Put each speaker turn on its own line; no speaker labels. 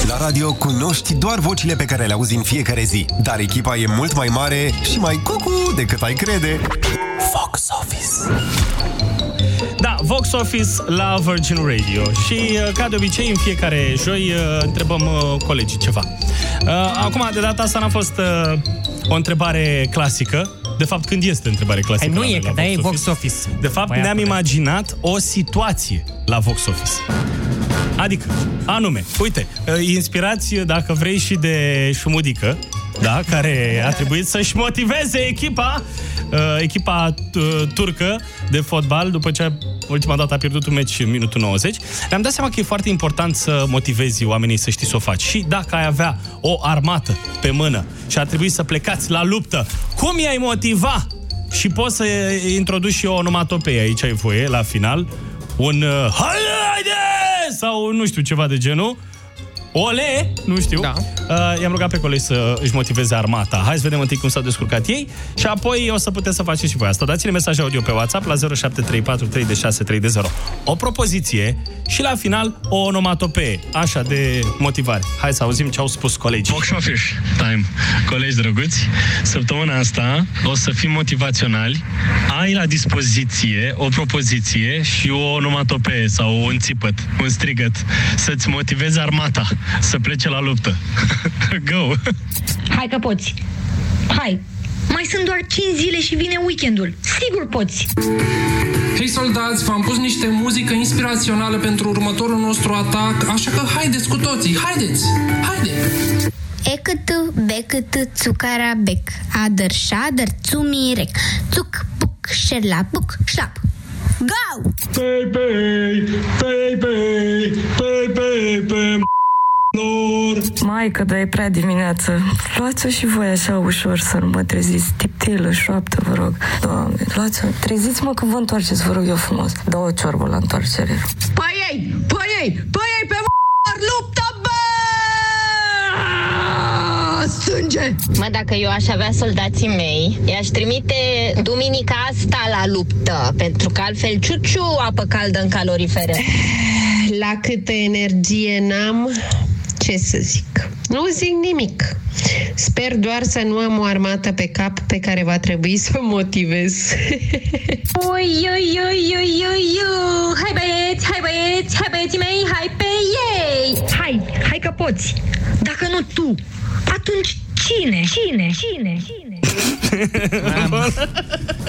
La radio cunoști doar vocile pe care le auzi în fiecare zi, dar echipa e mult mai mare și mai cucu decât ai crede. Vox Office.
Da, Vox Office la Virgin Radio. Și ca de obicei, în fiecare joi întrebăm colegii ceva. Acum, de data asta n-a fost o întrebare clasică. De fapt, când este întrebare clasică?
Nu e, că da, e Vox Office.
De fapt, ne-am imaginat o situație la Vox Office. Adică, anume, uite, inspirați, dacă vrei, și de Șumudică, da, care a trebuit să-și motiveze echipa turcă de fotbal după ce ultima dată a pierdut un meci în minutul 90. Ne-am dat seama că e foarte important să motivezi oamenii să știi să o faci. Și dacă ai avea o armată pe mână și ar trebui să plecați la luptă, cum i-ai motiva? Și poți să introduci și o onomatopee, aici ai voie, la final. Un haide! Sau nu știu, ceva de genul. Ole, nu știu. Da. I-am rugat pe colegi să își motiveze armata. Hai să vedem întâi cum s-au descurcat ei și apoi o să puteți să faceți și voi asta. Dați-ne mesaj audio pe WhatsApp la 0734 326 320. O propoziție și la final o onomatopee, așa, de motivare. Hai să auzim ce au spus colegii.
Vox Office time. Colegi drăguți, săptămâna asta o să fim motivaționali. Ai la dispoziție o propoziție și o onomatopee sau un țipăt, un strigăt, să-ți motivezi armata să plece la luptă. Go!
Hai că poți! Hai! Mai sunt doar 5 zile și vine weekendul. Sigur poți!
Hei soldați, v-am pus niște muzică inspirațională pentru următorul nostru atac, așa că haideți cu toții, haideți! Haide!
Ecătă, becătă, țucara bec, adăr, șadăr, țumirec, țuc, puc, șerla, puc, șlap. Go!
Pei, pei, pei, pei, pei, pei, pei,
Maică, dar e prea dimineață. Luați-o și voi așa ușor să nu mă treziți. Tiptilă, șoaptă, vă rog. Doamne, luați-o. Treziți-mă că vă întoarceți, vă rog eu frumos. Dă o ciorbă la întoarcere.
Păi ei pe luptă, bă! Sânge!
Mă, dacă eu aș avea soldații mei, i-aș trimite duminica asta la luptă, pentru că altfel ciuciu apă caldă în calorifere.
La câtă energie n-am, ce să zic? Nu zic nimic. Sper doar să nu am o armată pe cap pe care va trebui să o motivez.
Oi, hai băieții mei, hai pe ei! Hai că poți! Dacă nu tu, atunci cine?